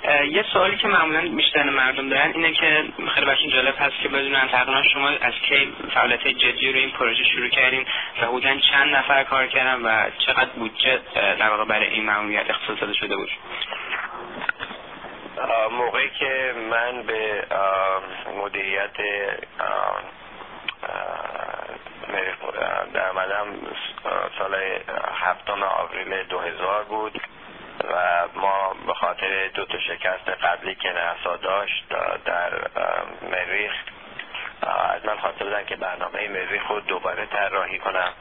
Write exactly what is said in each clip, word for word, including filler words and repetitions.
یه سوالی که معمولا بیشتر مردم دارن اینه که خیلی براشون جالب هست که بدونن تقریبا شما از کی فعالیت جدی رو این پروژه شروع کردین و حدوداً چند نفر کار کردن و چقدر بودجه در واقع برای این ماموریت اختصاص داده شده بود؟ موقعی که من به مدیریت در آمدم سال هفتم آوریل دو هزار بود و ما به خاطر دو تا شکست قبلی که ناسا داشت در مریخ از من خواسته بودن که برنامه مریخ رو دوباره طراحی کنم،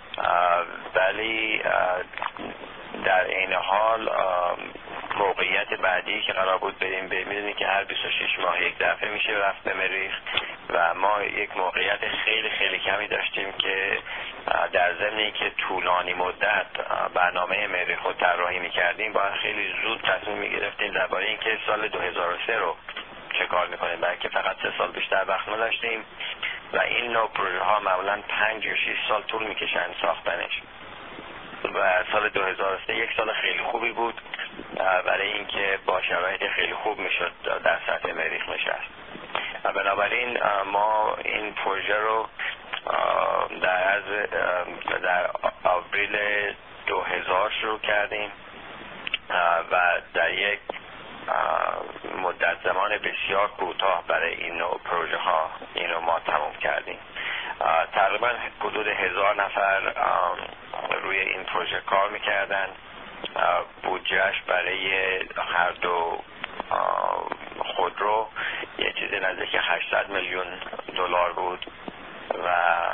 ولی در این حال موقعیت بعدی که قرار بود بریم به میدونی که هر بیست و شش ماه یک دفعه میشه رفت به مریخ و ما یک موقعیت خیلی خیلی کمی داشتیم که در ضمن که طولانی مدت برنامه مریخ رو طراحی میکردیم باید خیلی زود تصمیم میگرفتیم درباره اینکه سال دو هزار و سه رو چه کار میکنیم، بلکه فقط سه سال بیشتر وقت نداشتیم و این نوع پروژه ها معمولا پنج یا شش سال طول میکشن ساختنش و سال دو هزار و سه یک سال خیلی خوبی بود برای اینکه با شرایط خیلی خوب میشد در سطح مریخ نشست. بنابراین ما این پروژه رو در از در آوریل دو هزار شروع کردیم و در یک مدت زمان بسیار کوتاه برای این نوع پروژه ها اینو ما تموم کردیم. تقریبا حدود هزار نفر روی این پروژه کار میکردن. بودجهش برای هر دو خودرو یه چیزی نزدیک هشتصد میلیون دلار بود و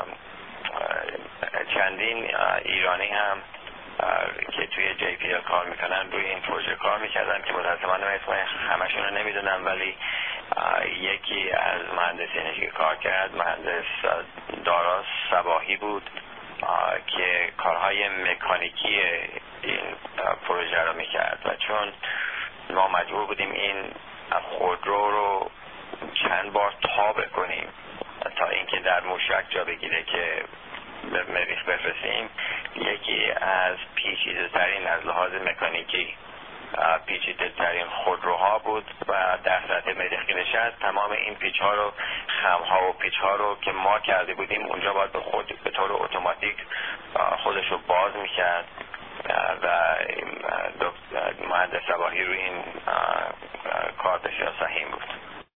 چندین ایرانی هم که توی جی پی ال کار میکنن روی این پروژه کار میکردن که متاسفانه اسم همشون رو نمیدونم، ولی یکی از مهندسینش که کار کرد مهندس دارا صباحی بود که کارهای مکانیکی این پروژه رو میکرد و چون ما مجبور بودیم این خودرو رو چند بار تا بکنیم تا اینکه در موشک جا بگیره که به مریخ بفرستیم، یکی از پیچیده ترین از لحاظ مکانیکی پیچیده ترین خودروها بود و در سطح مریخ که نشست تمام این پیچ ها رو خمها و پیچ ها رو که ما کرده بودیم اونجا باید به خود به طور اتوماتیک خودش رو باز میکرد و مهندس صباحی روی این کار بسیار سهیم بود.